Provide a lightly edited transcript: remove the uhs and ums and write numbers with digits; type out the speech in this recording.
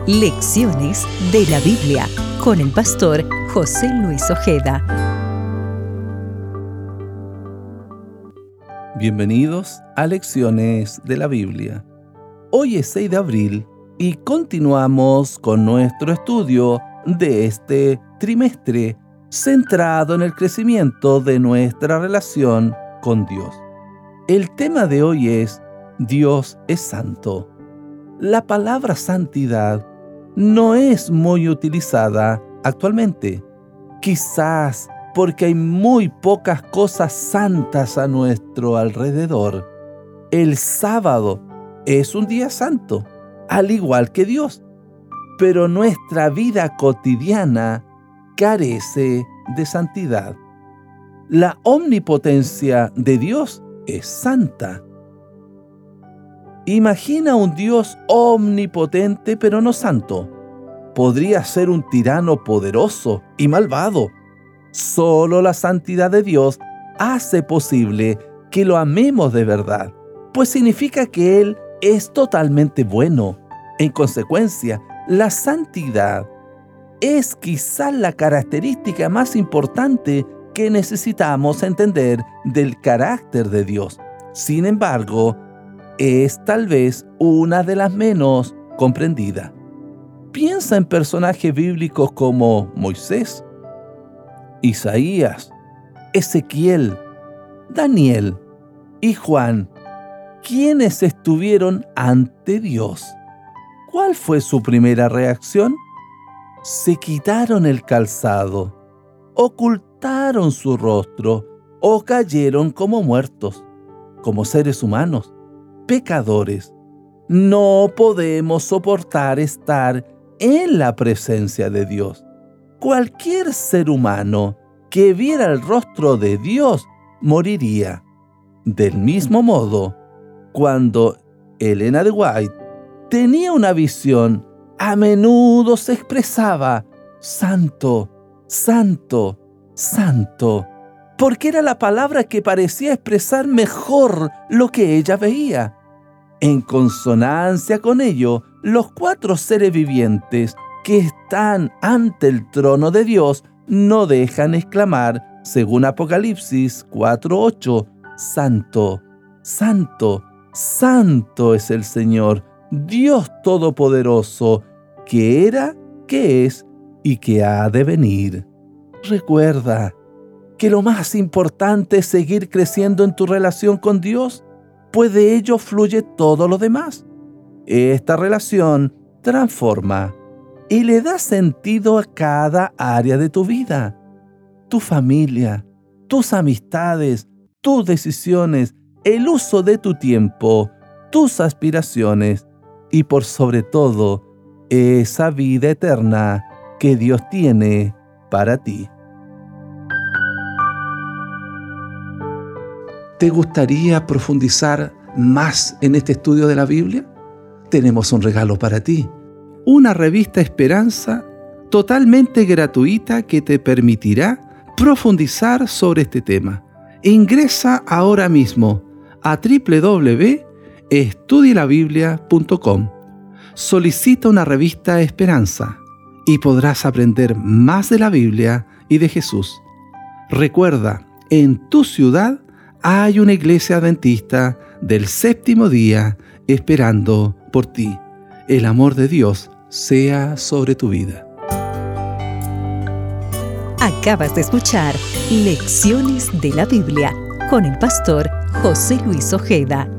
Lecciones de la Biblia con el pastor José Luis Ojeda. Bienvenidos a Lecciones de la Biblia. Hoy es 6 de abril y continuamos con nuestro estudio de este trimestre centrado en el crecimiento de nuestra relación con Dios. El tema de hoy es Dios es santo. La palabra santidad no es muy utilizada actualmente, quizás porque hay muy pocas cosas santas a nuestro alrededor. El sábado es un día santo, al igual que Dios, pero nuestra vida cotidiana carece de santidad. La omnipotencia de Dios es santa. Imagina un Dios omnipotente pero no santo. Podría ser un tirano poderoso y malvado. Solo la santidad de Dios hace posible que lo amemos de verdad, pues significa que Él es totalmente bueno. En consecuencia, la santidad es quizás la característica más importante que necesitamos entender del carácter de Dios. Sin embargo, es tal vez una de las menos comprendidas. Piensa en personajes bíblicos como Moisés, Isaías, Ezequiel, Daniel y Juan, quienes estuvieron ante Dios. ¿Cuál fue su primera reacción? Se quitaron el calzado, ocultaron su rostro o cayeron como muertos, como seres humanos, pecadores. No podemos soportar estar en la presencia de Dios. Cualquier ser humano que viera el rostro de Dios moriría. Del mismo modo, cuando Elena de White tenía una visión, a menudo se expresaba santo, santo, santo, porque era la palabra que parecía expresar mejor lo que ella veía. En consonancia con ello, los 4 seres vivientes que están ante el trono de Dios no dejan exclamar, según Apocalipsis 4:8, Santo, Santo, Santo es el Señor, Dios Todopoderoso, que era, que es y que ha de venir. Recuerda que lo más importante es seguir creciendo en tu relación con Dios, pues de ello fluye todo lo demás. Esta relación transforma y le da sentido a cada área de tu vida. Tu familia, tus amistades, tus decisiones, el uso de tu tiempo, tus aspiraciones y por sobre todo, esa vida eterna que Dios tiene para ti. ¿Te gustaría profundizar más en este estudio de la Biblia? Tenemos un regalo para ti. Una revista Esperanza totalmente gratuita que te permitirá profundizar sobre este tema. Ingresa ahora mismo a www.estudielabiblia.com. Solicita una revista Esperanza y podrás aprender más de la Biblia y de Jesús. Recuerda, en tu ciudad hay una iglesia adventista del séptimo día esperando por ti. El amor de Dios sea sobre tu vida. Acabas de escuchar Lecciones de la Biblia con el pastor José Luis Ojeda.